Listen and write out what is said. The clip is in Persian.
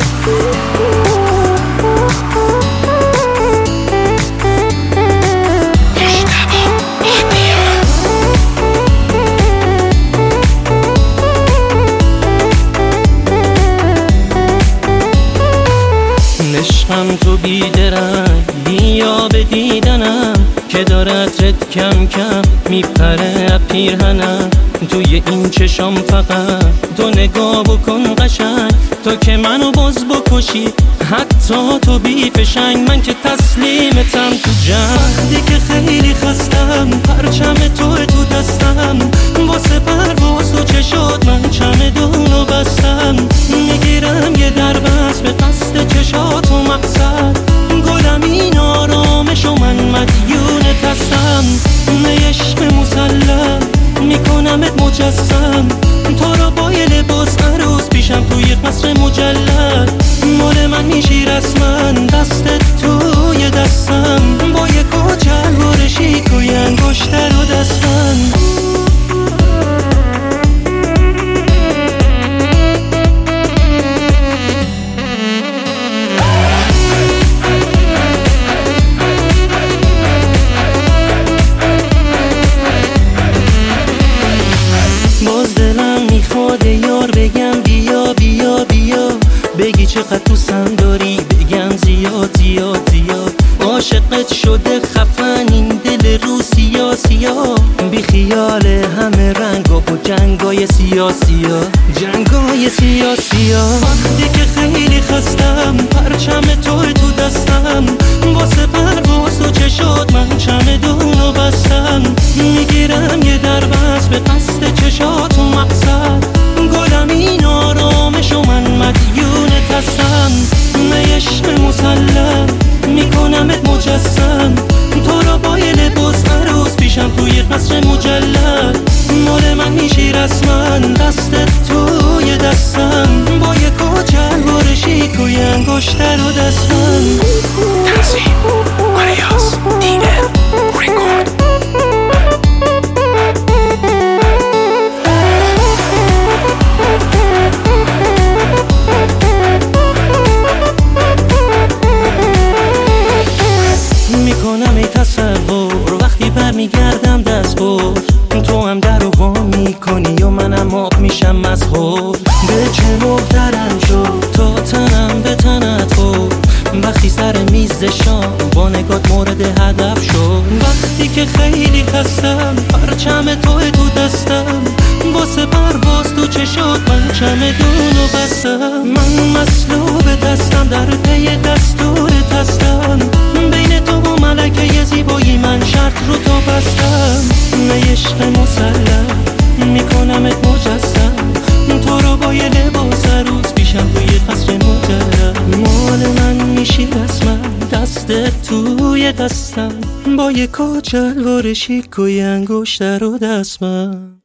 عشقم تو بیدرنگ بیا به دیدنم که دارد رد کم کم میپره پیرهنم. توی این چشام فقط تو نگاه بکن قشنگ، تو که منو باز بکشی حتی تو بی فشنگ. من که تسلیمتم تو جنگی که خیلی خستم، پرچم تو دستم واسه پرواز تو چشات من چمدونو بستم. میگیرم یه دربست به قصد چشات و مقصد، گلم این آرامش و من مدیونت هستم. عشق مسلم میکنمت مجسم، تو رو با یه لباس عروس پیشم توی قصر مجلل. مال من میشی رسما دستت توی دستم، با یه کچل و رشیک و یه انگشتر و دستم. باز دلم میخواد یار بگم بیا بیا بیا، بگی چقدر دوستم داری بگم زیاد زیاد زیاد. عاشقت شده خفن این دل رو سیاه سیاه، بی خیال همه رنگا و جنگای سیاه سیاه، جنگای سیاه سیاه. وقتی که خیلی خستم پرچم تو دستم، واسه پرواز تو چشات من چمدونو بستم. میگیرم یه دربست به قصد چشات و مقصد، گلم این آرامش و من مدیونت هستم. عشق مسلم میکنمت مجسم، تو رو با یه لباس عروس پیشم توی قصر مجلل. مال من میشی رسما دستت توی دستم، با یه کچل و رشیک و یه انگشتر و دستم. تنظیم آریاس DL رکورد. میکنم ای تصور وقتی برمیگردم دست بر، تو هم در رو وام میکنی و منم آب میشم مزهور. به چه محترم شد تا تنم به تنت خورد، وقتی سر میز شام با نگات مورد هدف شد. وقتی که خیلی خستم پرچم تو دستم، واسه پرواز تو چشات من چمدونو بستم. من مصلوب دستم در پی دستورت هستم، بین تو و ملکه زیبایی من شرط رو تو بستم. عشق مسلم میکنمت مجسم، تو رو با یه لباس عروس پیشم توی قصر مجلل. مال من میشی رسما دستت توی دستم، با یه کچل و رشیک و یه انگشتر و دستم.